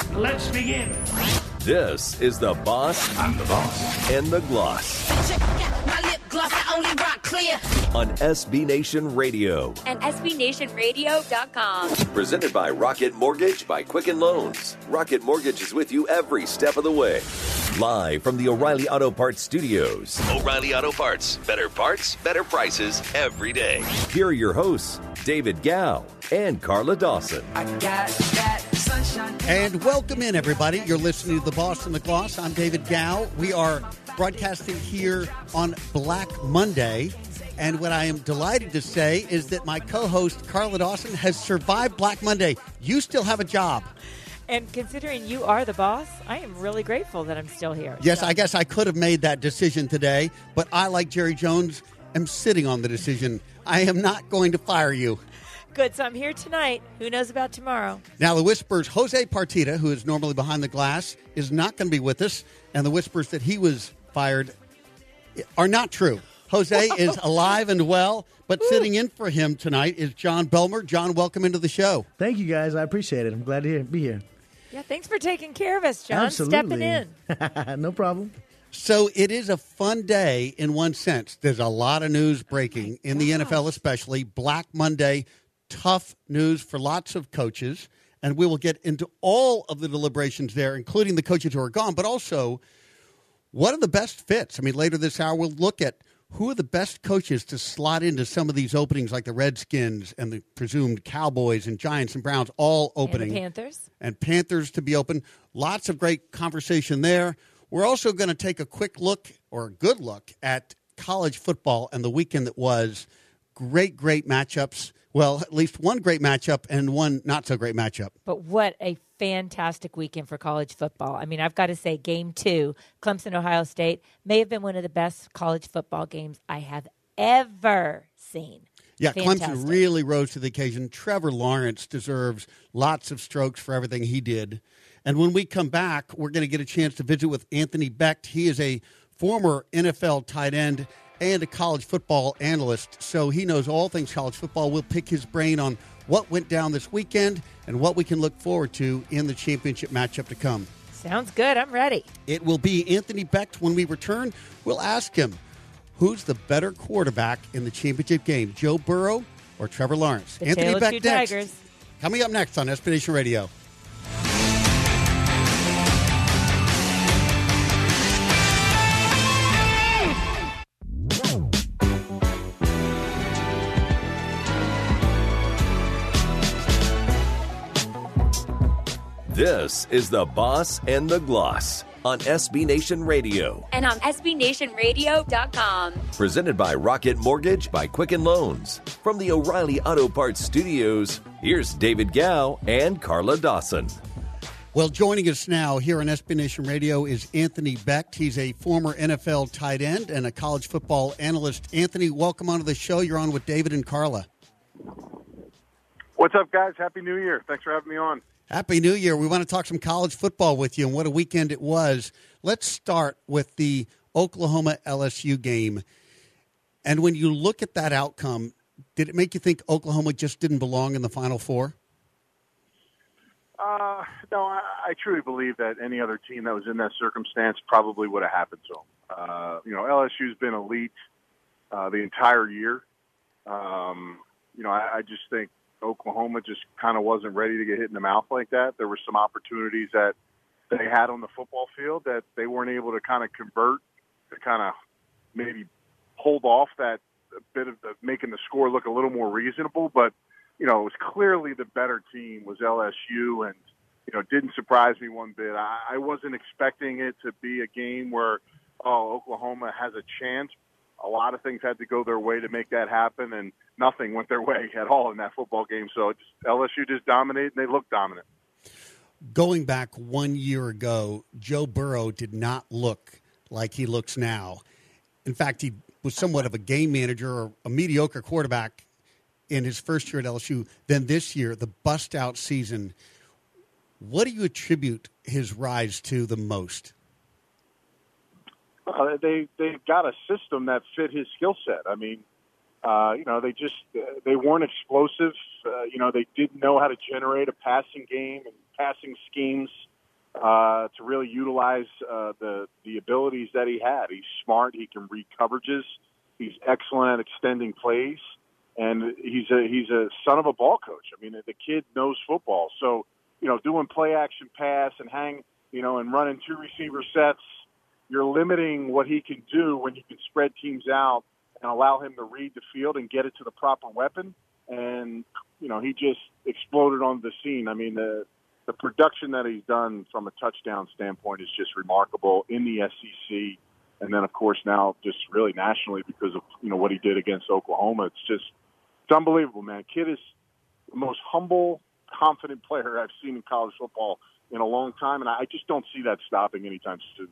Let's begin. This is The Boss. I'm the boss. And the Gloss. Check out my lip gloss, I only rock clear. On SB Nation Radio. And SBNationRadio.com. Presented by Rocket Mortgage by Quicken Loans. Rocket Mortgage is with you every step of the way. Live from the O'Reilly Auto Parts Studios. O'Reilly Auto Parts. Better prices every day. Here are your hosts, David Gow and Carla Dawson. I got that sunshine. And welcome in, everybody. You're listening to The Boss and the Gloss. I'm David Gow. We are broadcasting here on Black Monday. And what I am delighted to say is that my co-host, Carla Dawson, has survived Black Monday. You still have a job. And considering you are the boss, I am really grateful that I'm still here. Yes, I guess I could have made that decision today, but I, like Jerry Jones, am sitting on the decision. I am not going to fire you. Good, so I'm here tonight. Who knows about tomorrow? Now, the whispers, Jose Partida, who is normally behind the glass, is not going to be with us, and the whispers that he was fired are not true. Jose is alive and well, but sitting in for him tonight is John Belmer. John, welcome into the show. Thank you, guys. I appreciate it. I'm glad to be here. Yeah, thanks for taking care of us, John. Absolutely. Stepping in. No problem. So it is a fun day in one sense. There's a lot of news breaking in the NFL, especially Black Monday. Tough news for lots of coaches, and we will get into all of the deliberations there, including the coaches who are gone, but also what are the best fits? I mean, later this hour, we'll look at who are the best coaches to slot into some of these openings, like the Redskins and the presumed Cowboys and Giants and Browns, all opening. And the Panthers. And Panthers to be open. Lots of great conversation there. We're also going to take a quick look, or a good look, at college football and the weekend that was. Great matchups. Well, at least one great matchup and one not-so-great matchup. But what a fantastic weekend for college football. I mean, I've got to say, Game 2, Clemson-Ohio State, may have been one of the best college football games I have ever seen. Yeah, Fantastic. Clemson really rose to the occasion. Trevor Lawrence deserves lots of strokes for everything he did. And when we come back, we're going to get a chance to visit with Anthony Becht. He is a former NFL tight end and a college football analyst, so he knows all things college football. We'll pick his brain on what went down this weekend and what we can look forward to in the championship matchup to come. Sounds good. I'm ready. It will be Anthony Becht. When we return, we'll ask him, who's the better quarterback in the championship game, Joe Burrow or Trevor Lawrence? The Anthony Tale of Becht Two next. Tigers. Coming up next on SB Nation Radio. This is The Boss and the Gloss on SB Nation Radio. And on SBNationRadio.com. Presented by Rocket Mortgage by Quicken Loans. From the O'Reilly Auto Parts Studios, here's David Gow and Carla Dawson. Well, joining us now here on SB Nation Radio is Anthony Becht. He's a former NFL tight end and a college football analyst. Anthony, welcome onto the show. You're on with David and Carla. What's up, guys? Happy New Year. Thanks for having me on. Happy New Year. We want to talk some college football with you, and what a weekend it was. Let's start with the Oklahoma-LSU game. And when you look at that outcome, did it make you think Oklahoma just didn't belong in the Final Four? No, I truly believe that any other team that was in that circumstance probably would have happened to them. LSU's been elite the entire year. I just think Oklahoma just kind of wasn't ready to get hit in the mouth like that. There were some opportunities that they had on the football field that they weren't able to kind of convert, to kind of maybe hold off that bit of making the score look a little more reasonable. But, it was clearly the better team was LSU, and, it didn't surprise me one bit. I wasn't expecting it to be a game where, Oklahoma has a chance. A lot of things had to go their way to make that happen, and nothing went their way at all in that football game. So LSU just dominated, and they looked dominant. Going back 1 year ago, Joe Burrow did not look like he looks now. In fact, he was somewhat of a game manager or a mediocre quarterback in his first year at LSU. Then this year, the bust-out season. What do you attribute his rise to the most? They got a system that fit his skill set. I mean, they weren't explosive. They didn't know how to generate a passing game and passing schemes. to really utilize the abilities that he had. He's smart. He can read coverages. He's excellent at extending plays, and he's a son of a ball coach. I mean, the kid knows football. So, doing play action pass and and running 2 receiver sets, you're limiting what he can do when you can spread teams out and allow him to read the field and get it to the proper weapon. And, he just exploded on the scene. I mean, the production that he's done from a touchdown standpoint is just remarkable in the SEC. And then, of course, now just really nationally because of, what he did against Oklahoma. It's unbelievable, man. Kid is the most humble, confident player I've seen in college football in a long time, and I just don't see that stopping anytime soon.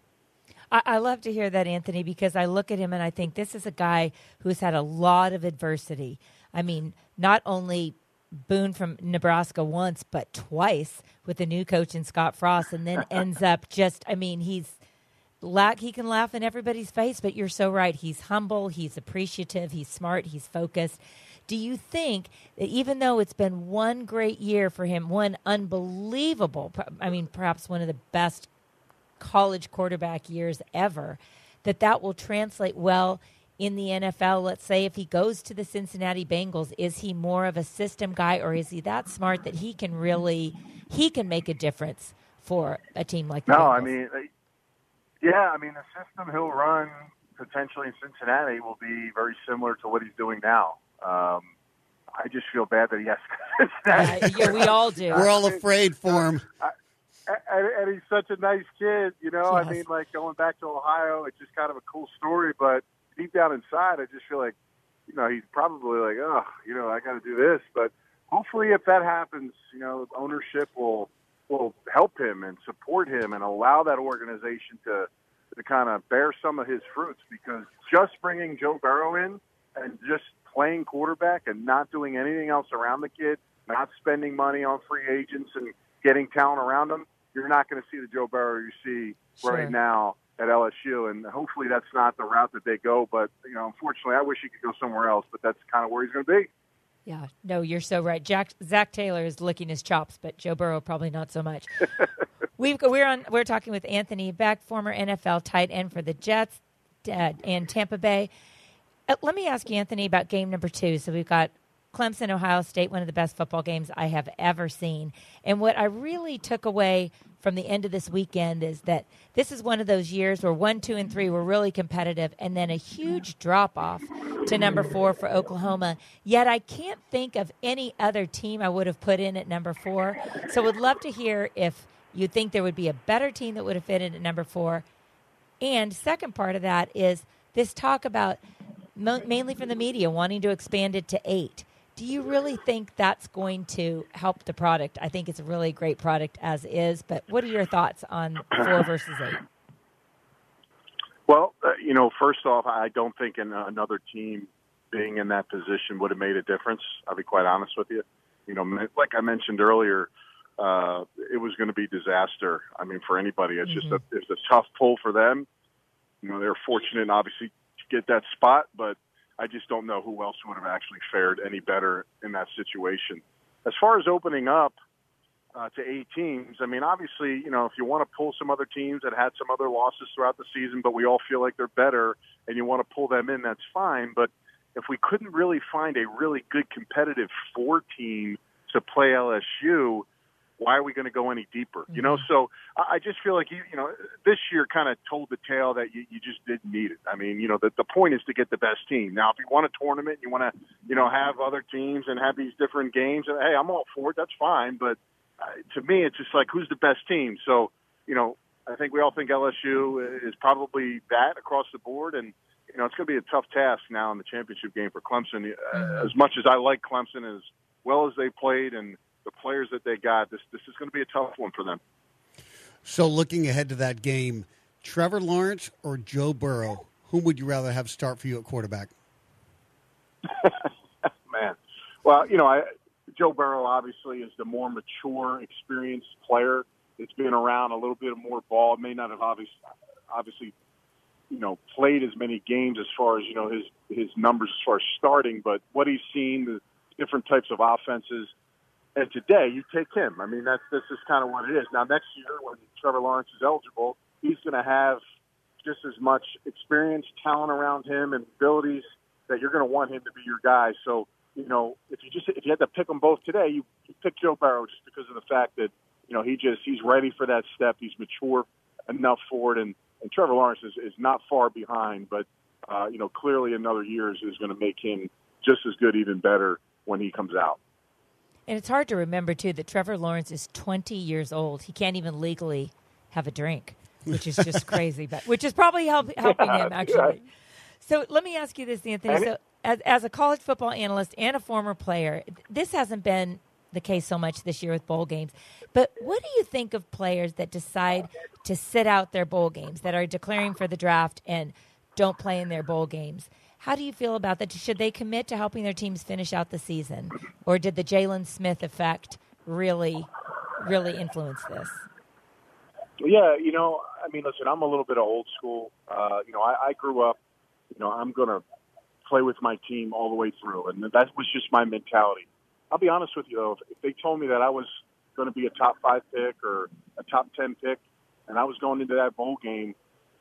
I love to hear that, Anthony, because I look at him and I think this is a guy who's had a lot of adversity. I mean, not only Boone from Nebraska once, but twice with a new coach in Scott Frost, and then ends up he can laugh in everybody's face, but you're so right. He's humble, he's appreciative, he's smart, he's focused. Do you think that even though it's been one great year for him, one unbelievable, perhaps one of the best college quarterback years ever, that will translate well in the NFL? Let's say if he goes to the Cincinnati Bengals, is he more of a system guy, or is he that smart that he can make a difference for a team like that? No, the system he'll run potentially in Cincinnati will be very similar to what he's doing now. I just feel bad that he has Cincinnati. Yeah, we all do. We're all afraid for him. And he's such a nice kid, Yes. Going back to Ohio, it's just kind of a cool story, but deep down inside, I just feel like, he's probably like, I got to do this. But hopefully if that happens, ownership will help him and support him and allow that organization to kind of bear some of his fruits, because just bringing Joe Burrow in and just playing quarterback and not doing anything else around the kid, not spending money on free agents and getting talent around him, you're not going to see the Joe Burrow you see right now at LSU. And hopefully that's not the route that they go. But, unfortunately, I wish he could go somewhere else, but that's kind of where he's going to be. Yeah, no, you're so right. Zach Taylor is licking his chops, but Joe Burrow probably not so much. We're talking with Anthony Beck, former NFL tight end for the Jets and Tampa Bay. Let me ask you, Anthony, about game number 2. So we've got Clemson, Ohio State, one of the best football games I have ever seen. And what I really took away from the end of this weekend is that this is one of those years where 1, 2, and 3 were really competitive, and then a huge drop-off to number 4 for Oklahoma. Yet I can't think of any other team I would have put in at number 4. So would love to hear if you think there would be a better team that would have fit in at number 4. And second part of that is this talk about, mainly from the media, wanting to expand it to 8. Do you really think that's going to help the product? I think it's a really great product as is, but what are your thoughts on 4 versus 8? Well, first off, I don't think another team being in that position would have made a difference. I'll be quite honest with you. Like I mentioned earlier, it was going to be disaster. I mean, for anybody, it's just it's a tough pull for them. They're fortunate, obviously, to get that spot, but I just don't know who else would have actually fared any better in that situation. As far as opening up to 8 teams, I mean, obviously, if you want to pull some other teams that had some other losses throughout the season, but we all feel like they're better and you want to pull them in, that's fine. But if we couldn't really find a really good competitive 4 team to play LSU, why are we going to go any deeper? So I just feel like, this year kind of told the tale that you just didn't need it. I mean, the point is to get the best team. Now, if you want a tournament, you want to, have other teams and have these different games, and hey, I'm all for it. That's fine. But to me, it's just like, who's the best team? So, I think we all think LSU is probably that across the board. And, it's going to be a tough task now in the championship game for Clemson. As much as I like Clemson, as well as they played and the players that they got, this is going to be a tough one for them. So looking ahead to that game, Trevor Lawrence or Joe Burrow, whom would you rather have start for you at quarterback? Man. Well, Joe Burrow obviously is the more mature, experienced player. It's been around a little bit more ball. May not have obviously played as many games as far as, his numbers as far as starting, but what he's seen, the different types of offenses, And today, you take him. I mean, that's just kind of what it is. Now, next year, when Trevor Lawrence is eligible, he's going to have just as much experience, talent around him, and abilities that you're going to want him to be your guy. So, you know, if you had to pick them both today, you pick Joe Burrow just because of the fact that, you know, he's ready for that step. He's mature enough for it, and Trevor Lawrence is not far behind. But you know, clearly another year is going to make him just as good, even better when he comes out. And it's hard to remember, too, that Trevor Lawrence is 20 years old. He can't even legally have a drink, which is just crazy, but which is probably helping him, actually. Yeah. So let me ask you this, Anthony. So as a college football analyst and a former player, this hasn't been the case so much this year with bowl games. But what do you think of players that decide to sit out their bowl games, that are declaring for the draft and don't play in their bowl games? How do you feel about that? Should they commit to helping their teams finish out the season? Or did the Jalen Smith effect really, really influence this? Yeah, you know, I mean, listen, I'm a little bit of old school. You know, I grew up, you know, I'm going to play with my team all the way through. And that was just my mentality. I'll be honest with you, though, if they told me that I was going to be a top 5 pick or a top 10 pick and I was going into that bowl game,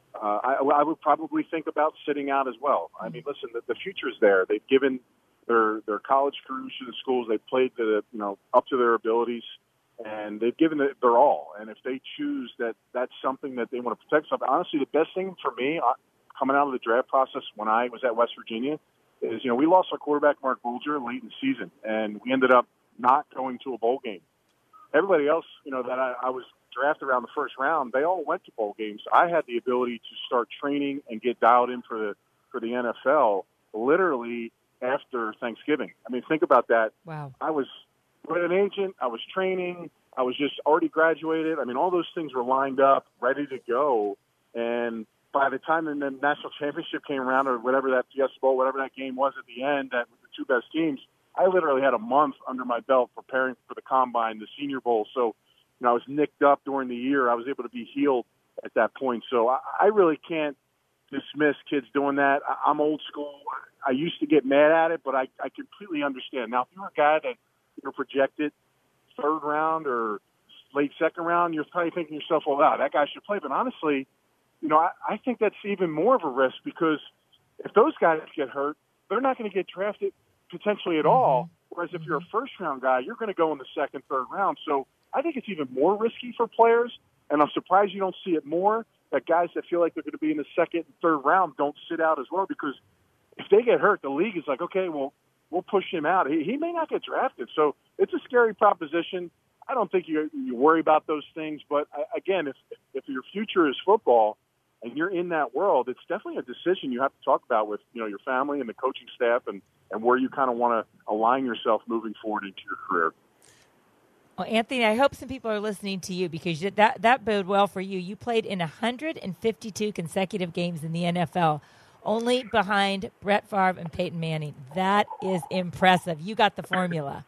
I would probably think about sitting out as well. I mean, listen, the future's there. They've given their college careers to the schools. They've played up to their abilities, and they've given it their all. And if they choose that that's something that they want to protect, something, honestly, the best thing for me coming out of the draft process when I was at West Virginia is, you know, we lost our quarterback, Mark Bulger, late in the season, and we ended up not going to a bowl game. Everybody else, you know, that I was drafted around the first round, they all went to bowl games. I had the ability to start training and get dialed in for the NFL literally after Thanksgiving. I mean, think about that. Wow. I was with an agent. I was training. I was just already graduated. I mean, all those things were lined up, ready to go. And by the time the national championship came around, or whatever that Fiesta Bowl, whatever that game was at the end, that with the two best teams, I literally had a month under my belt preparing for the Combine, the Senior Bowl. So, you know, I was nicked up during the year. I was able to be healed at that point. So I really can't dismiss kids doing that. I'm old school. I used to get mad at it, but I completely understand. Now, if you're a guy that you're projected third round or late second round, you're probably thinking to yourself, well, wow, that guy should play. But honestly, you know, I think that's even more of a risk, because if those guys get hurt, they're not going to get drafted potentially at all. Whereas if you're a first-round guy, you're going to go in the second, third round. So I think it's even more risky for players, and I'm surprised you don't see it more, that guys that feel like they're going to be in the second and third round don't sit out as well, because if they get hurt, the league is like, okay, well, we'll push him out. He may not get drafted. So it's a scary proposition. I don't think you worry about those things. But, again, if your future is football and you're in that world, it's definitely a decision you have to talk about with, you know, your family and the coaching staff, and where you kind of want to align yourself moving forward into your career. Well, Anthony, I hope some people are listening to you, because that bode well for you. You played in 152 consecutive games in the NFL, only behind Brett Favre and Peyton Manning. That is impressive. You got the formula.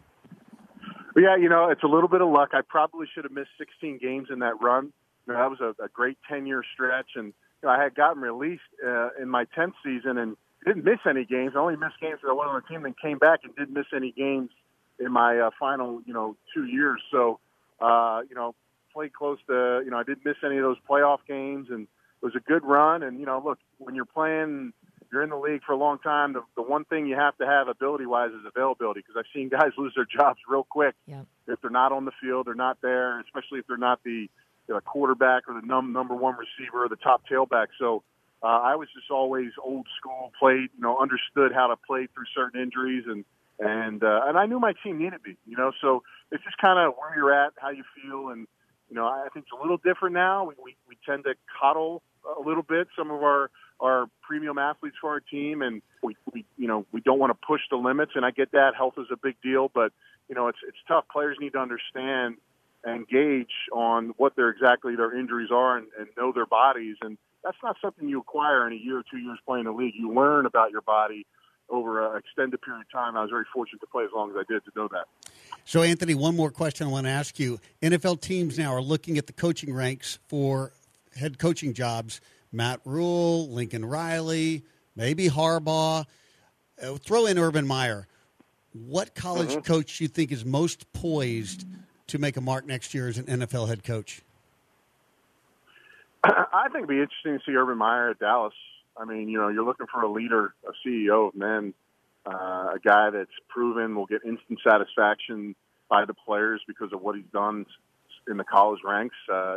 Yeah, you know, it's a little bit of luck. I probably should have missed 16 games in that run. You know, that was a great 10-year stretch, and you know, I had gotten released in my 10th season and didn't miss any games. I only missed games because I went on the team, then came back and didn't miss any games in my final, 2 years. So, played close to, I didn't miss any of those playoff games, and it was a good run. And, look, when you're playing, you're in the league for a long time, the one thing you have to have ability-wise is availability, because I've seen guys lose their jobs real quick. Yep. If they're not on the field, they're not there, especially if they're not the quarterback or the number one receiver or the top tailback. So I was just always old school, played, understood how to play through certain injuries, and I knew my team needed me, so it's just kind of where you're at, how you feel. And, I think it's a little different now. We tend to coddle a little bit some of our premium athletes for our team, and we don't want to push the limits. And I get that. Health is a big deal, but, it's tough. Players need to understand and gauge on what their injuries are, and know their bodies. And that's not something you acquire in a year or 2 years playing the league. You learn about your body over an extended period of time. I was very fortunate to play as long as I did to know that. So, Anthony, one more question I want to ask you. NFL teams now are looking at the coaching ranks for head coaching jobs. Matt Rule, Lincoln Riley, maybe Harbaugh. Throw in Urban Meyer. what college coach you think is most poised to make a mark next year as an NFL head coach? I think it'd be interesting to see Urban Meyer at Dallas. I mean, you're looking for a leader, a CEO of men, a guy that's proven will get instant satisfaction by the players because of what he's done in the college ranks.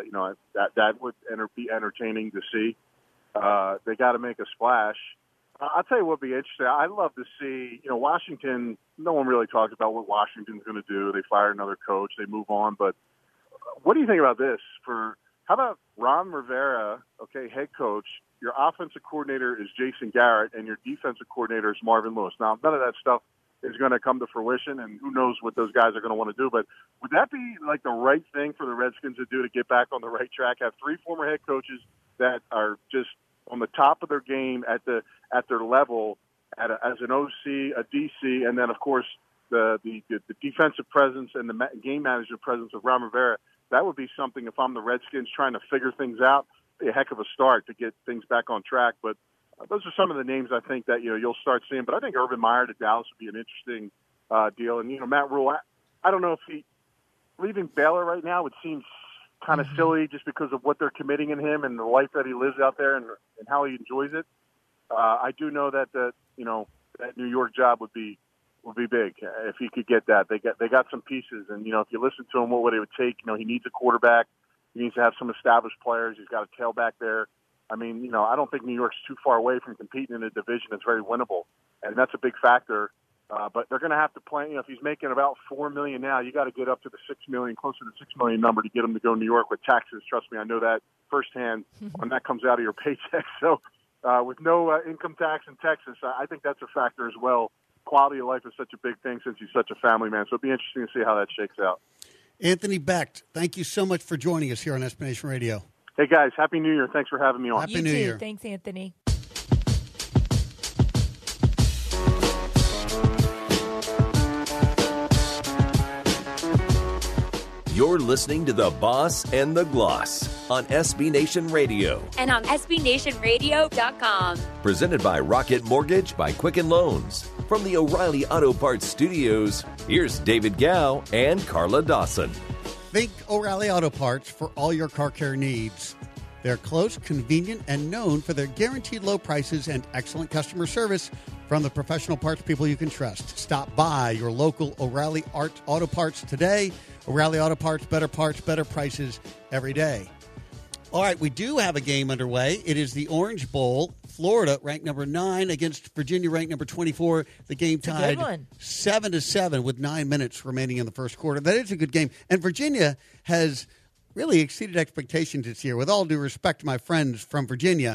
That would be entertaining to see. They got to make a splash. I'll tell you what would be interesting. I'd love to see, Washington, no one really talks about what Washington's going to do. They fired another coach. They move on. But what do you think about this? How about Ron Rivera, head coach? Your offensive coordinator is Jason Garrett, and your defensive coordinator is Marvin Lewis. Now, none of that stuff is going to come to fruition, and who knows what those guys are going to want to do. But would that be like the right thing for the Redskins to do to get back on the right track? Have 3 former head coaches that are just on the top of their game at their level as an OC, a DC, and then, of course, the defensive presence and the game management presence of Ron Rivera. That would be something, if I'm the Redskins trying to figure things out, be a heck of a start to get things back on track. But those are some of the names I think that you'll start seeing. But I think Urban Meyer to Dallas would be an interesting deal. And, Matt Rule, I don't know if leaving Baylor right now would seem kind of silly just because of what they're committing in him and the life that he lives out there and how he enjoys it. I do know that that New York job would be big if he could get that. They got some pieces, and if you listen to him, what would it would take? He needs a quarterback. He needs to have some established players. He's got a tailback there. I mean, I don't think New York's too far away from competing in a division that's very winnable, and that's a big factor. But they're going to have to play. If he's making about $4 million now, you got to get up to the $6 million, closer to the $6 million number to get him to go to New York with taxes. Trust me, I know that firsthand when that comes out of your paycheck. So with no income tax in Texas, I think that's a factor as well. Quality of life is such a big thing since he's such a family man. So it'll be interesting to see how that shakes out. Anthony Becht, thank you so much for joining us here on SB Nation Radio. Hey, guys, Happy New Year. Thanks for having me on. Happy New Year. Thanks, Anthony. You're listening to The Boss and the Gloss on SB Nation Radio. And on SBNationRadio.com. Presented by Rocket Mortgage by Quicken Loans. From the O'Reilly Auto Parts Studios, here's David Gow and Carla Dawson. Think O'Reilly Auto Parts for all your car care needs. They're close, convenient, and known for their guaranteed low prices and excellent customer service from the professional parts people you can trust. Stop by your local O'Reilly Auto Parts today. O'Reilly Auto Parts, better prices every day. All right, we do have a game underway. It is the Orange Bowl. Florida, ranked number 9, against Virginia, ranked number 24. The game tied 7-7 with 9 minutes remaining in the first quarter. That is a good game. And Virginia has really exceeded expectations this year. With all due respect to my friends from Virginia,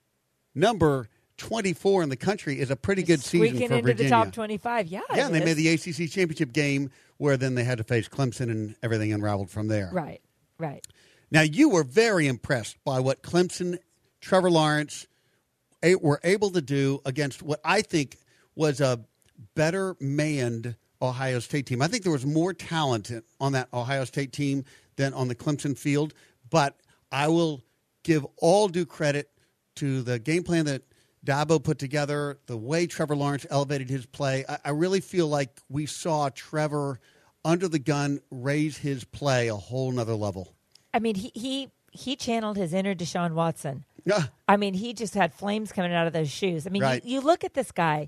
number 24 in the country is a pretty good season for Virginia. Squeaking into the top 25, yeah. Yeah, and they made the ACC championship game where then they had to face Clemson and everything unraveled from there. Right. Now, you were very impressed by what Clemson, Trevor Lawrence were able to do against what I think was a better manned Ohio State team. I think there was more talent on that Ohio State team than on the Clemson field, but I will give all due credit to the game plan that Dabo put together, the way Trevor Lawrence elevated his play. I really feel like we saw Trevor under the gun raise his play a whole nother level. I mean, he channeled his inner Deshaun Watson. Yeah. I mean, he just had flames coming out of those shoes. I mean, right. you look at this guy,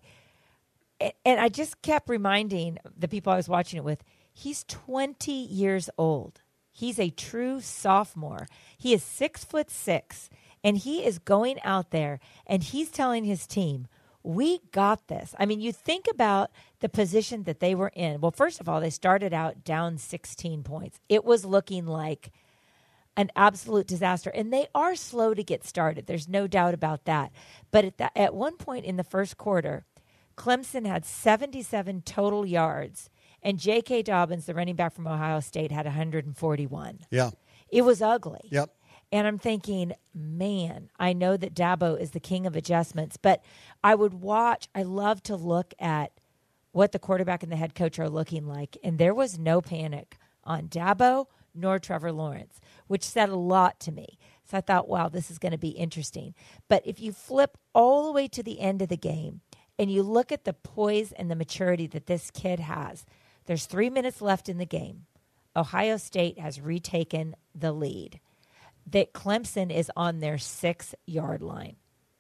and I just kept reminding the people I was watching it with, he's 20 years old. He's a true sophomore. He is 6'6", and he is going out there, and he's telling his team, we got this. I mean, you think about the position that they were in. Well, first of all, they started out down 16 points. It was looking like an absolute disaster. And they are slow to get started. There's no doubt about that. But at one point in the first quarter, Clemson had 77 total yards, and J.K. Dobbins, the running back from Ohio State, had 141. Yeah. It was ugly. Yep. And I'm thinking, man, I know that Dabo is the king of adjustments, but I love to look at what the quarterback and the head coach are looking like. And there was no panic on Dabo nor Trevor Lawrence, which said a lot to me. So I thought, wow, this is going to be interesting. But if you flip all the way to the end of the game and you look at the poise and the maturity that this kid has. There's 3 minutes left in the game. Ohio State has retaken the lead. That Clemson is on their 6-yard line.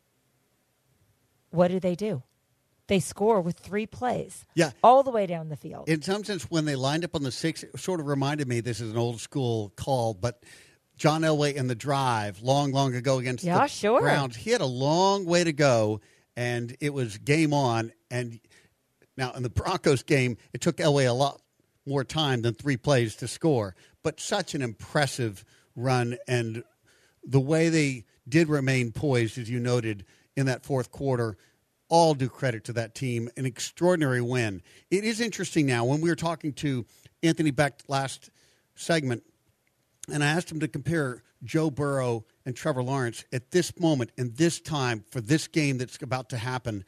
What do? They score with 3 plays. Yeah. All the way down the field. In some sense, when they lined up on the 6, it sort of reminded me, this is an old school call, but John Elway in the drive long ago against the Browns. He had a long way to go, and it was game on. And now in the Broncos game, it took Elway a lot more time than 3 plays to score. But such an impressive run, and the way they did remain poised, as you noted, in that fourth quarter, all due credit to that team. An extraordinary win. It is interesting now, when we were talking to Anthony Beck last segment, and I asked him to compare Joe Burrow and Trevor Lawrence at this moment and this time for this game that's about to happen.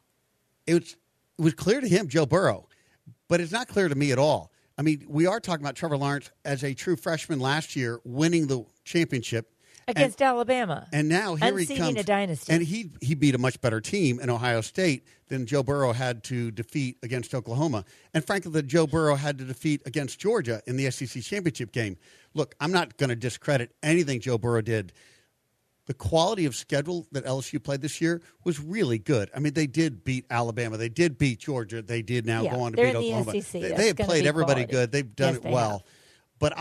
It was clear to him, Joe Burrow, but it's not clear to me at all. I mean, we are talking about Trevor Lawrence as a true freshman last year winning the championship. Against Alabama. And now here he Unseating comes. a dynasty. And he beat a much better team in Ohio State than Joe Burrow had to defeat against Oklahoma. And frankly, that Joe Burrow had to defeat against Georgia in the SEC championship game. Look, I'm not going to discredit anything Joe Burrow did. The quality of schedule that LSU played this year was really good. I mean, they did beat Alabama. They did beat Georgia. They did now go on to beat Oklahoma. The SEC. They have played everybody quality. good. They've done Yes, it well. have. But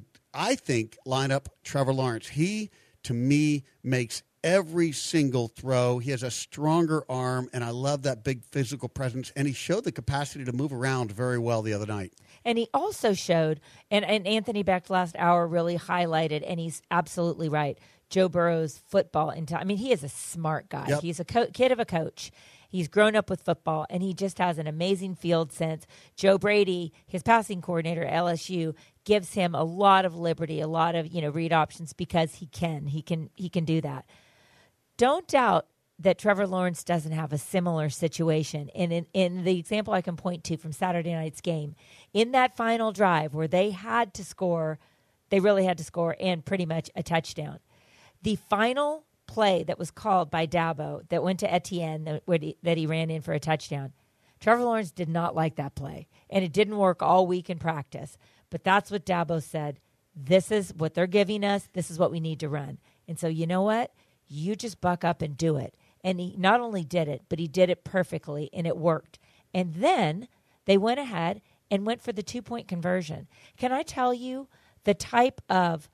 I think, line up Trevor Lawrence. He, to me, makes every single throw. He has a stronger arm, and I love that big physical presence. And he showed the capacity to move around very well the other night. And he also showed, and Anthony Beck last hour really highlighted, and he's absolutely right, Joe Burrow's football. I mean, he is a smart guy. Yep. He's a kid of a coach. He's grown up with football, and he just has an amazing field sense. Joe Brady, his passing coordinator at LSU, gives him a lot of liberty, a lot of read options because he can do that. Don't doubt that Trevor Lawrence doesn't have a similar situation. And in the example I can point to from Saturday night's game, in that final drive where they had to score, they really had to score, and pretty much a touchdown. The final play that was called by Dabo that went to Etienne that he ran in for a touchdown, Trevor Lawrence did not like that play, and it didn't work all week in practice. But that's what Dabo said. This is what they're giving us. This is what we need to run. And so you know what? You just buck up and do it. And he not only did it, but he did it perfectly, and it worked. And then they went ahead and went for the 2-point conversion. Can I tell you the type of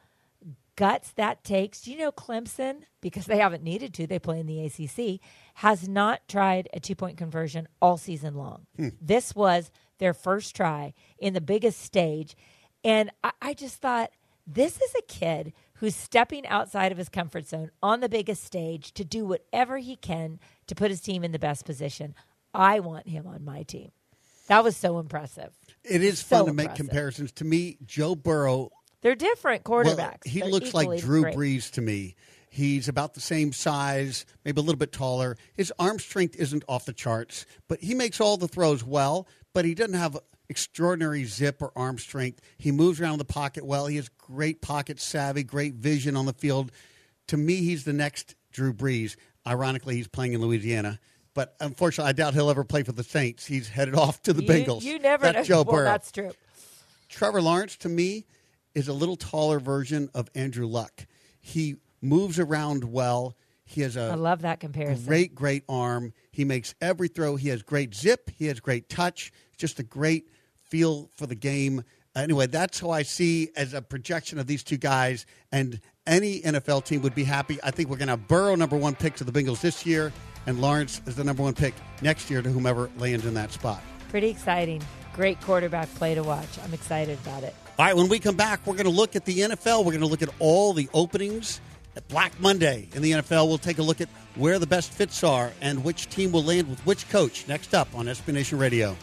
guts that takes? Do you know Clemson, because they haven't needed to, they play in the ACC, has not tried a 2-point conversion all season long. This was their first try in the biggest stage. And I just thought, this is a kid who's stepping outside of his comfort zone on the biggest stage to do whatever he can to put his team in the best position. I want him on my team. That was so impressive. It is fun to make comparisons. To me, Joe Burrow, they're different quarterbacks. Well, he They're looks like Drew great. Brees to me. He's about the same size, maybe a little bit taller. His arm strength isn't off the charts, but he makes all the throws well, but he doesn't have extraordinary zip or arm strength. He moves around the pocket well. He has great pocket savvy, great vision on the field. To me, he's the next Drew Brees. Ironically, he's playing in Louisiana. But unfortunately, I doubt he'll ever play for the Saints. He's headed off to the Bengals. You never know. That's Joe Burrow. That's true. Trevor Lawrence, to me, is a little taller version of Andrew Luck. He moves around well. He has I love that comparison. Great arm. He makes every throw. He has great zip. He has great touch. Just a great feel for the game. Anyway, that's how I see as a projection of these two guys, and any NFL team would be happy. I think we're going to have Burrow #1 pick to the Bengals this year, and Lawrence is the #1 pick next year to whomever lands in that spot. Pretty exciting. Great quarterback play to watch. I'm excited about it. All right, when we come back, we're going to look at the NFL. We're going to look at all the openings at Black Monday in the NFL. We'll take a look at where the best fits are and which team will land with which coach next up on SB Nation Radio.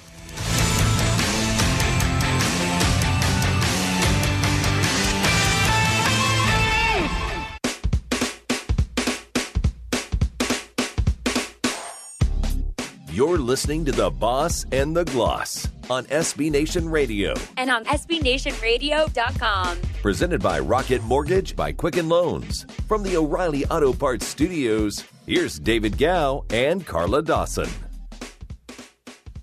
You're listening to The Boss and the Gloss on SB Nation Radio. And on SBNationRadio.com. Presented by Rocket Mortgage by Quicken Loans. From the O'Reilly Auto Parts Studios, here's David Gow and Carla Dawson.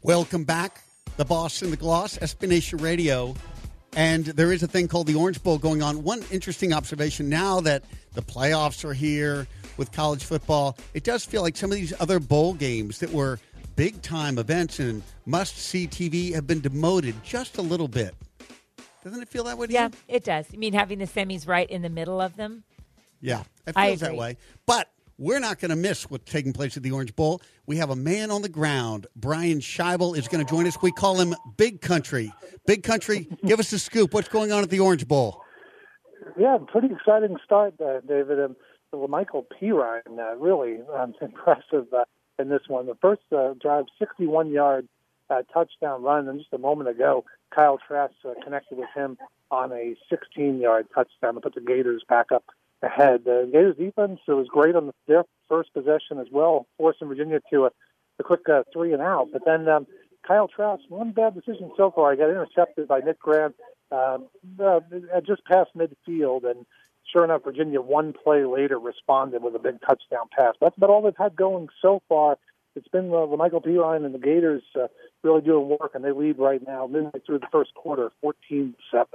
Welcome back. The Boss and the Gloss, SB Nation Radio. And there is a thing called the Orange Bowl going on. One interesting observation now that the playoffs are here with college football, it does feel like some of these other bowl games that were big-time events and must-see TV have been demoted just a little bit. Doesn't it feel that way to Yeah, you? it does. You mean having the semis right in the middle of them? Yeah, it I feels that agree. way. But we're not going to miss what's taking place at the Orange Bowl. We have a man on the ground. Brian Scheibel is going to join us. We call him Big Country. Big Country, give us the scoop. What's going on at the Orange Bowl? Yeah, pretty exciting start, David. Michael Pirine really impressive in this one. The first drive, 61-yard touchdown run, and just a moment ago, Kyle Trask connected with him on a 16-yard touchdown to put the Gators back up ahead. The Gators defense was great on their first possession as well, forcing Virginia to a quick 3-and-out. But then Kyle Trask, one bad decision so far. He got intercepted by Nick Grant just past midfield, and sure enough, Virginia one play later responded with a big touchdown pass. That's about all they've had going so far. It's been Michael Pirine and the Gators really doing work, and they lead right now, midway through the first quarter, 14-7.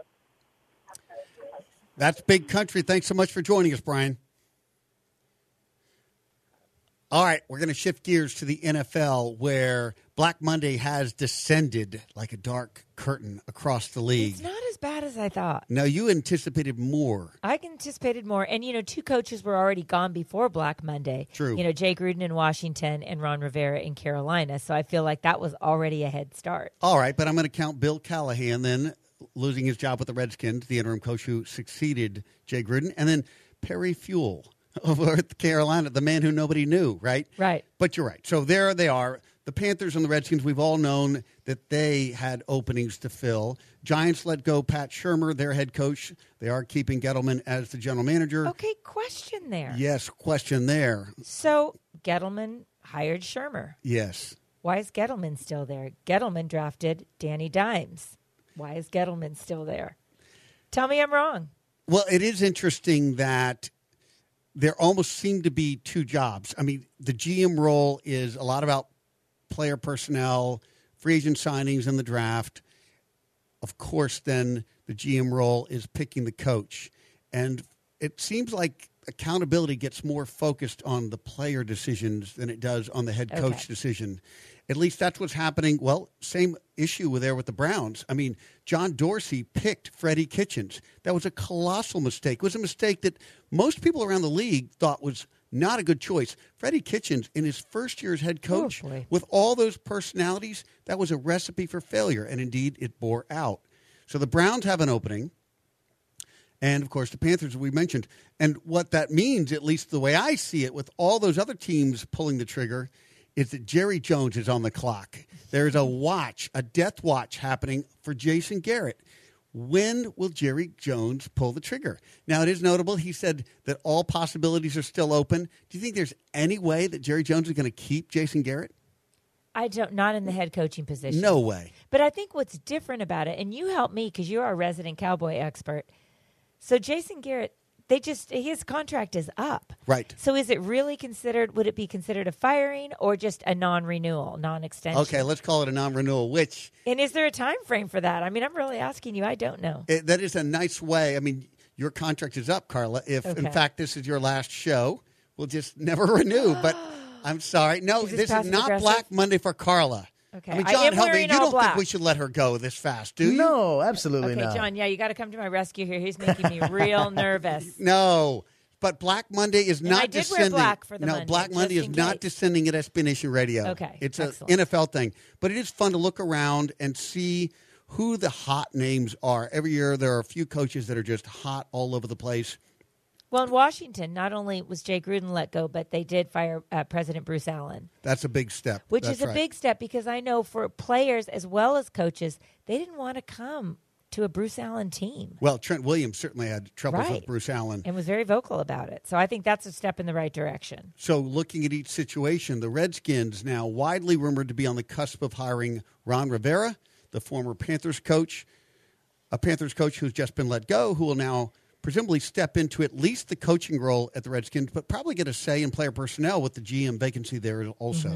That's Big Country. Thanks so much for joining us, Brian. All right, we're going to shift gears to the NFL, where Black Monday has descended like a dark curtain across the league. It's not as bad as I thought. No, you anticipated more. I anticipated more. And, two coaches were already gone before Black Monday. True. Jay Gruden in Washington and Ron Rivera in Carolina. So I feel like that was already a head start. All right, but I'm going to count Bill Callahan then losing his job with the Redskins, the interim coach who succeeded Jay Gruden, and then Perry Fewell over at Carolina, the man who nobody knew, right? Right. But you're right. So there they are. The Panthers and the Redskins, we've all known that they had openings to fill. Giants let go Pat Shurmur, their head coach. They are keeping Gettleman as the general manager. Okay, question there. Yes, question there. So Gettleman hired Shurmur. Yes. Why is Gettleman still there? Gettleman drafted Danny Dimes. Why is Gettleman still there? Tell me I'm wrong. Well, it is interesting that there almost seem to be two jobs. I mean, the GM role is a lot about player personnel, free agent signings, and the draft. Of course, then the GM role is picking the coach. And it seems like accountability gets more focused on the player decisions than it does on the head coach decision. At least that's what's happening. Well, same issue with the Browns. I mean, John Dorsey picked Freddie Kitchens. That was a colossal mistake. It was a mistake that most people around the league thought was not a good choice. Freddie Kitchens, in his first year as head coach, with all those personalities, that was a recipe for failure. And indeed, it bore out. So the Browns have an opening. And, of course, the Panthers, we mentioned. And what that means, at least the way I see it, with all those other teams pulling the trigger, is that Jerry Jones is on the clock. There's a death watch happening for Jason Garrett. When will Jerry Jones pull the trigger? Now, it is notable. He said that all possibilities are still open. Do you think there's any way that Jerry Jones is going to keep Jason Garrett? Not in the head coaching position. No way. But I think what's different about it, and you help me because you're our resident Cowboy expert. So Jason Garrett, his contract is up. Right. So would it be considered a firing or just a non-renewal, non-extension? Okay, let's call it a non-renewal, And is there a time frame for that? I mean, I'm really asking you. I don't know. That is a nice way. I mean, your contract is up, Carla. If, in fact, this is your last show, we'll just never renew. But I'm sorry. No, this is not Black Monday for Carla. Okay. I mean, John, help me. You don't black. think we should let her go this fast, do you? No, absolutely not. Okay, John, you got to come to my rescue here. He's making me real nervous. No, but Black Monday is not descending. I did wear black for the Monday. Black Monday is not descending at SB Nation Radio. Okay, it's an NFL thing. But it is fun to look around and see who the hot names are. Every year there are a few coaches that are just hot all over the place. Well, in Washington, not only was Jay Gruden let go, but they did fire President Bruce Allen. That's a big step. Which is a big step because I know for players as well as coaches, they didn't want to come to a Bruce Allen team. Well, Trent Williams certainly had troubles with Bruce Allen. And was very vocal about it. So I think that's a step in the right direction. So looking at each situation, the Redskins now widely rumored to be on the cusp of hiring Ron Rivera, the former Panthers coach, a Panthers coach who's just been let go, who will now presumably step into at least the coaching role at the Redskins, but probably get a say in player personnel with the GM vacancy there also.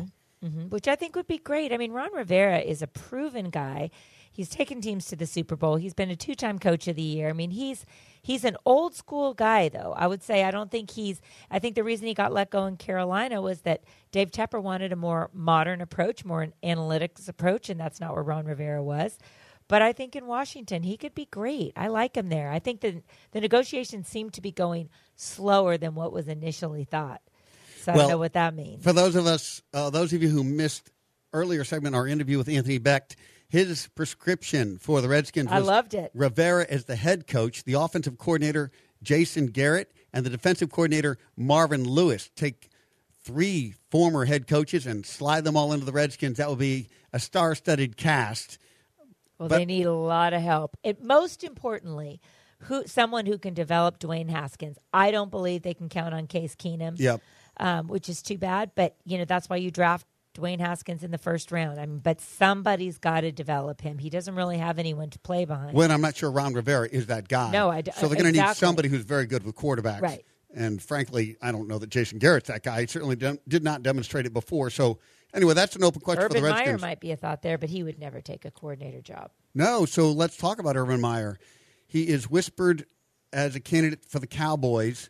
which I think would be great. I mean, Ron Rivera is a proven guy. He's taken teams to the Super Bowl. He's been a 2-time Coach of the Year. I mean, he's an old school guy, though. I would say I think the reason he got let go in Carolina was that Dave Tepper wanted a more modern approach, more an analytics approach, and that's not where Ron Rivera was. But I think in Washington, he could be great. I like him there. I think the negotiations seem to be going slower than what was initially thought. So I don't know what that means. For those of you who missed earlier segment, our interview with Anthony Becht, his prescription for the Redskins was I loved it. Rivera as the head coach, the offensive coordinator, Jason Garrett, and the defensive coordinator, Marvin Lewis. Take 3 former head coaches and slide them all into the Redskins. That will be a star-studded cast. Well, they need a lot of help. Most importantly, someone who can develop Dwayne Haskins. I don't believe they can count on Case Keenum. Yep. Which is too bad. But, that's why you draft Dwayne Haskins in the first round. I mean, but somebody's got to develop him. He doesn't really have anyone to play behind. When I'm not sure Ron Rivera is that guy. No, So they're going to need somebody who's very good with quarterbacks. Right. And frankly, I don't know that Jason Garrett's that guy. He certainly did not demonstrate it before. So anyway, that's an open question for the Redskins. Urban Meyer might be a thought there, but he would never take a coordinator job. No, so let's talk about Urban Meyer. He is whispered as a candidate for the Cowboys.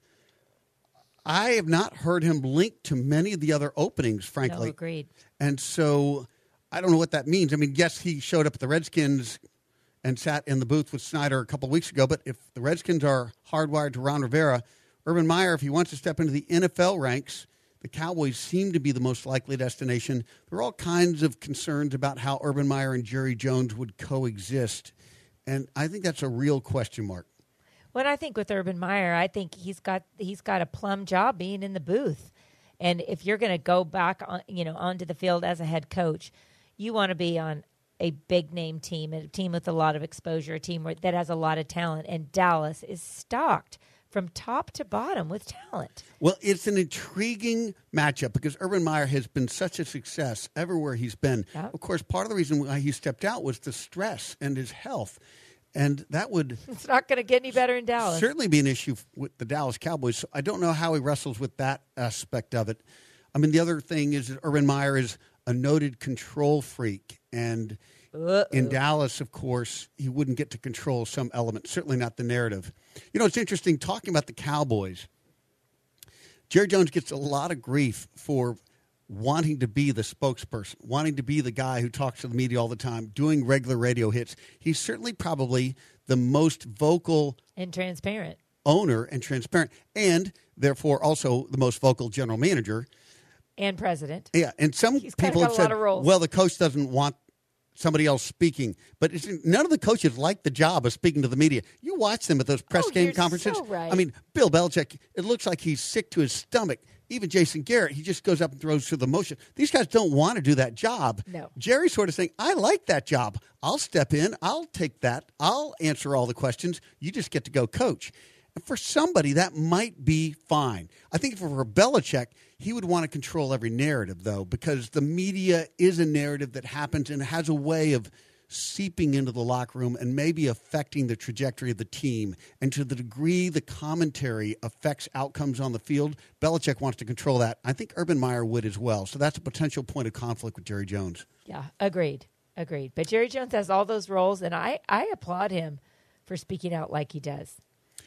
I have not heard him linked to many of the other openings, frankly. No, agreed. And so I don't know what that means. I mean, yes, he showed up at the Redskins and sat in the booth with Snyder a couple of weeks ago, but if the Redskins are hardwired to Ron Rivera, Urban Meyer, if he wants to step into the NFL ranks, the Cowboys seem to be the most likely destination. There are all kinds of concerns about how Urban Meyer and Jerry Jones would coexist, and I think that's a real question mark. Well, I think with Urban Meyer, I think he's got a plum job being in the booth, and if you're going to go back onto the field as a head coach, you want to be on a big name team, a team with a lot of exposure, a team that has a lot of talent, and Dallas is stocked from top to bottom with talent. Well, it's an intriguing matchup because Urban Meyer has been such a success everywhere he's been. Yep. Of course, part of the reason why he stepped out was the stress and his health. And that would it's not going to get any better in Dallas. Certainly be an issue with the Dallas Cowboys. So I don't know how he wrestles with that aspect of it. I mean, the other thing is that Urban Meyer is a noted control freak. And in Dallas, of course, he wouldn't get to control some element, certainly not the narrative. It's interesting talking about the Cowboys. Jerry Jones gets a lot of grief for wanting to be the spokesperson, wanting to be the guy who talks to the media all the time, doing regular radio hits. He's certainly probably the most vocal and transparent owner and transparent, and therefore also the most vocal general manager and president. Yeah, and some people have said, well, the coach doesn't want somebody else speaking. But none of the coaches like the job of speaking to the media. You watch them at those press game conferences. So right. I mean, Bill Belichick, it looks like he's sick to his stomach. Even Jason Garrett, he just goes up and throws through the motion. These guys don't want to do that job. No. Jerry's sort of saying, I like that job. I'll step in. I'll take that. I'll answer all the questions. You just get to go coach. And for somebody, that might be fine. I think for Belichick, he would want to control every narrative, though, because the media is a narrative that happens and has a way of seeping into the locker room and maybe affecting the trajectory of the team. And to the degree the commentary affects outcomes on the field, Belichick wants to control that. I think Urban Meyer would as well. So that's a potential point of conflict with Jerry Jones. Yeah, agreed. But Jerry Jones has all those roles, and I applaud him for speaking out like he does.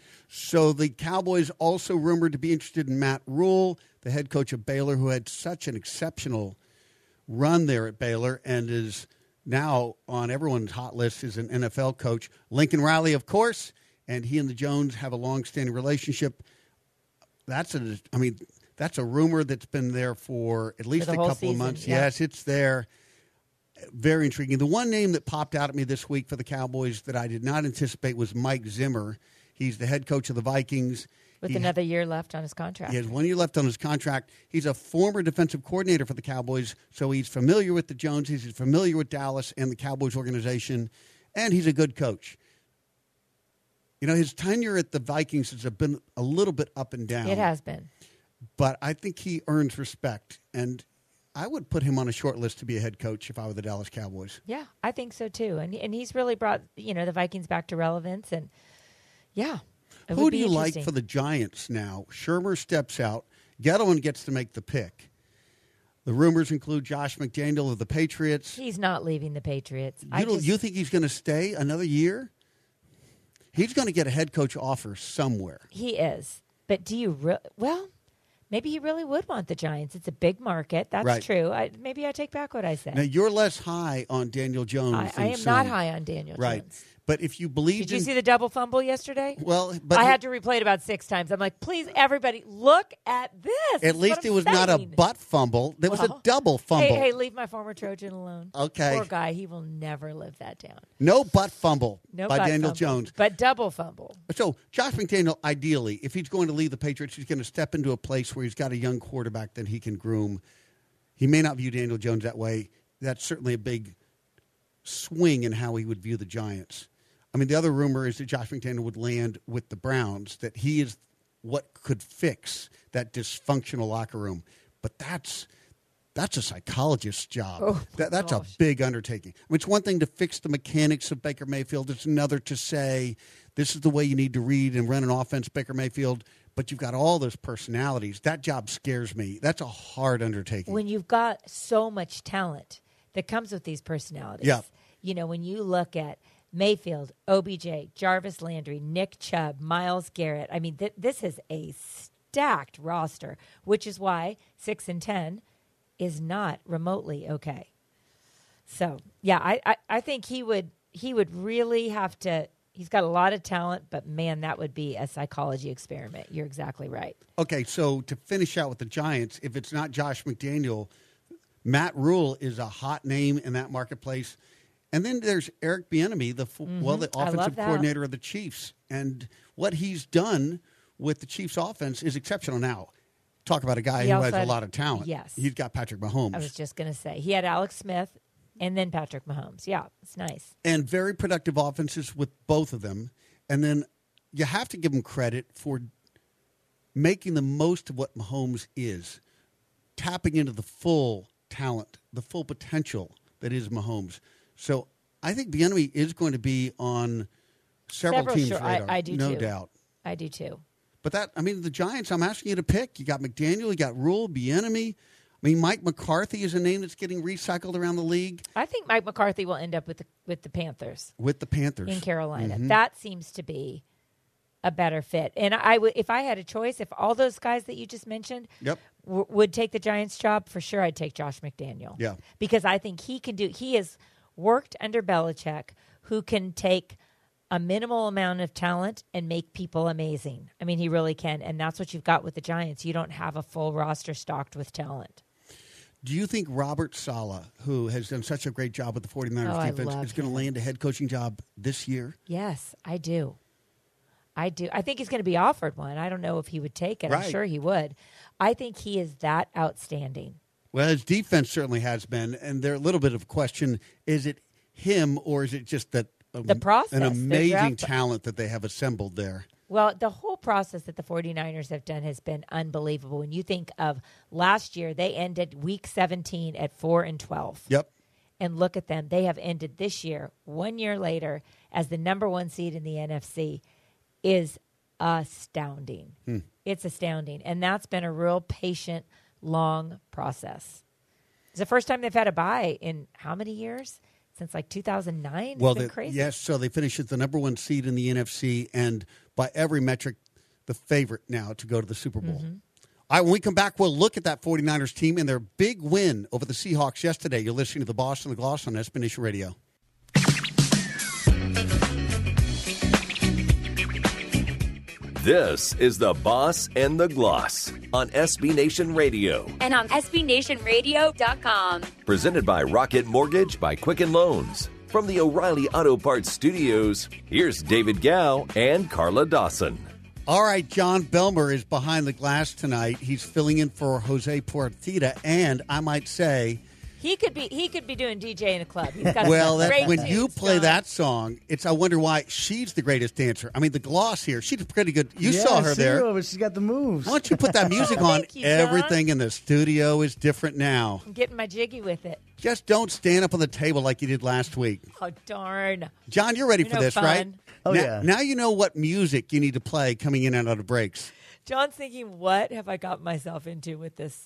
So the Cowboys also rumored to be interested in Matt Rule, the head coach of Baylor, who had such an exceptional run there at Baylor and is now on everyone's hot list as an NFL coach. Lincoln Riley, of course, and he and the Jones have a long-standing relationship. That's a rumor that's been there for at least a couple of months. Yeah. Yes, it's there. Very intriguing. The one name that popped out at me this week for the Cowboys that I did not anticipate was Mike Zimmer. He's the head coach of the Vikings. With another year left on his contract. He has 1 year left on his contract. He's a former defensive coordinator for the Cowboys, so he's familiar with the Joneses. He's familiar with Dallas and the Cowboys organization, and he's a good coach. His tenure at the Vikings has been a little bit up and down. It has been. But I think he earns respect, and I would put him on a short list to be a head coach if I were the Dallas Cowboys. Yeah, I think so too. And he's really brought, the Vikings back to relevance, and yeah. Who do you like for the Giants now? Shermer steps out. Gettleman gets to make the pick. The rumors include Josh McDaniel of the Patriots. He's not leaving the Patriots. You think he's going to stay another year? He's going to get a head coach offer somewhere. He is. But do you well, maybe he really would want the Giants. It's a big market. That's Right. true. Maybe I take back what I said. Now, you're less high on Daniel Jones I than am some. not high on Daniel Right. Jones. But if you believe Did you see the double fumble yesterday? Well, but I had to replay it about 6 times. I'm like, please, everybody, look at this. at This is least what it I'm was not a saying. butt fumble. There was a Well, double fumble. Hey, leave my former Trojan alone. Okay. Poor guy. He will never live that down. No butt fumble No by butt Daniel fumble, Jones. But double fumble. So Josh McDaniel, ideally, if he's going to leave the Patriots, he's going to step into a place where he's got a young quarterback that he can groom. He may not view Daniel Jones that way. That's certainly a big swing in how he would view the Giants. I mean, the other rumor is that Josh McDaniel would land with the Browns, that he is what could fix that dysfunctional locker room. But that's a psychologist's job. Oh, That's a big undertaking. I mean, it's one thing to fix the mechanics of Baker Mayfield. It's another to say, this is the way you need to read and run an offense, Baker Mayfield. But you've got all those personalities. That job scares me. That's a hard undertaking. When you've got so much talent that comes with these personalities. Yeah. You know, when you look at Mayfield, OBJ, Jarvis Landry, Nick Chubb, Myles Garrett. I mean, this is a stacked roster, which is why 6-10 is not remotely okay. So, yeah, I think he would really have to. He's got a lot of talent, but man, that would be a psychology experiment. You're exactly right. Okay, so to finish out with the Giants, if it's not Josh McDaniel, Matt Rule is a hot name in that marketplace. And then there's Eric Bieniemy, the offensive coordinator of the Chiefs. And what he's done with the Chiefs offense is exceptional now. Talk about a guy who has a lot of talent. Yes. He's got Patrick Mahomes. I was just going to say. He had Alex Smith and then Patrick Mahomes. Yeah, it's nice. And very productive offenses with both of them. And then you have to give him credit for making the most of what Mahomes is, tapping into the full talent, the full potential that is Mahomes. So I think Bieniemy is going to be on several teams' radar. I do no too. doubt. I do too. But the Giants, I'm asking you to pick. You got McDaniel, you got Rule, Bieniemy. I mean, Mike McCarthy is a name that's getting recycled around the league. I think Mike McCarthy will end up with the Panthers. With the Panthers. In Carolina. Mm-hmm. That seems to be a better fit. And if I had a choice, if all those guys that you just mentioned would take the Giants job, for sure I'd take Josh McDaniel. Yeah. Because I think he has worked under Belichick, who can take a minimal amount of talent and make people amazing. I mean, he really can. And that's what you've got with the Giants. You don't have a full roster stocked with talent. Do you think Robert Saleh, who has done such a great job with the 49ers defense, is going to land a head coaching job this year? Yes, I do. I think he's going to be offered one. I don't know if he would take it. Right. I'm sure he would. I think he is that outstanding. Well, his defense certainly has been, and there's a little bit of a question. Is it him, or is it just that the process, an amazing talent that they have assembled there? Well, the whole process that the 49ers have done has been unbelievable. When you think of last year, they ended week 17 at 4-12. Yep. And look at them. They have ended this year, 1 year later, as the number 1 seed in the NFC. Is astounding. It's astounding. And that's been a real patient, long process. It's the first time they've had a bye in how many years? Since like 2009? Well, it's been crazy. Yes, so they finished as the number 1 seed in the NFC, and by every metric, the favorite now to go to the Super Bowl. Mm-hmm. All right, when we come back, we'll look at that 49ers team and their big win over the Seahawks yesterday. You're listening to The Boss and the Gloss on SB Nation Radio. This is The Boss and the Gloss on SB Nation Radio. And on SBNationRadio.com. Presented by Rocket Mortgage by Quicken Loans. From the O'Reilly Auto Parts Studios, here's David Gow and Carla Dawson. All right, John Belmer is behind the glass tonight. He's filling in for Jose Partida, and I might say... He could be doing DJ in a club. He's got when you play that song, I wonder why she's the greatest dancer. I mean, the Gloss here, she's pretty good. You saw her there. But she's got the moves. Why don't you put that music on? You, everything in the studio is different now. I'm getting my jiggy with it. Just don't stand up on the table like you did last week. Oh, darn. John, you're ready for this, fun. right? Oh, yeah. Now you know what music you need to play coming in and out of breaks. John's thinking, what have I got myself into with this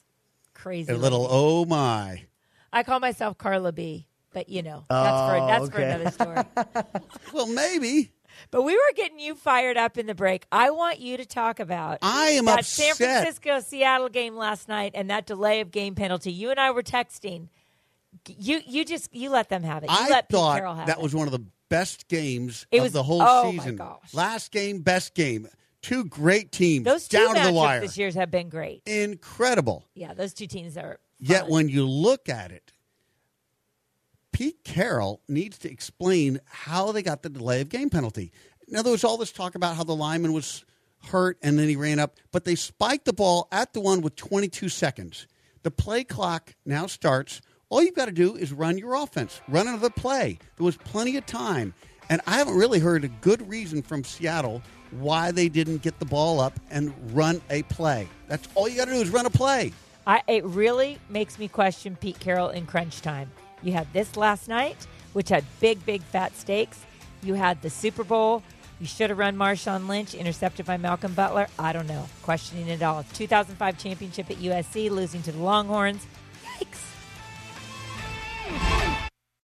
Crazy. A little lady. oh my. I call myself Carla B, but that's for another story. Well, maybe. But we were getting you fired up in the break. I want you to talk about I am that upset. San Francisco-Seattle game last night and that delay of game penalty. You and I were texting. You let them have it. You I let Pete Carroll thought have that it. was one of the best games It of was- the whole oh, my season. gosh. Last game, best game. Two great teams Those two down to the matchups wire. this year have been great. Incredible. Yeah, those two teams are Yet fun. when you look at it, Pete Carroll needs to explain how they got the delay of game penalty. Now, there was all this talk about how the lineman was hurt and then he ran up, but they spiked the ball at the one with 22 seconds. The play clock now starts. All you've got to do is run your offense, run another play. There was plenty of time. And I haven't really heard a good reason from Seattle why they didn't get the ball up and run a play. That's all you got to do is run a play. It really makes me question Pete Carroll in crunch time. You had this last night, which had big, big fat stakes. You had the Super Bowl. You should have run Marshawn Lynch, intercepted by Malcolm Butler. I don't know. Questioning it all. 2005 championship at USC, losing to the Longhorns.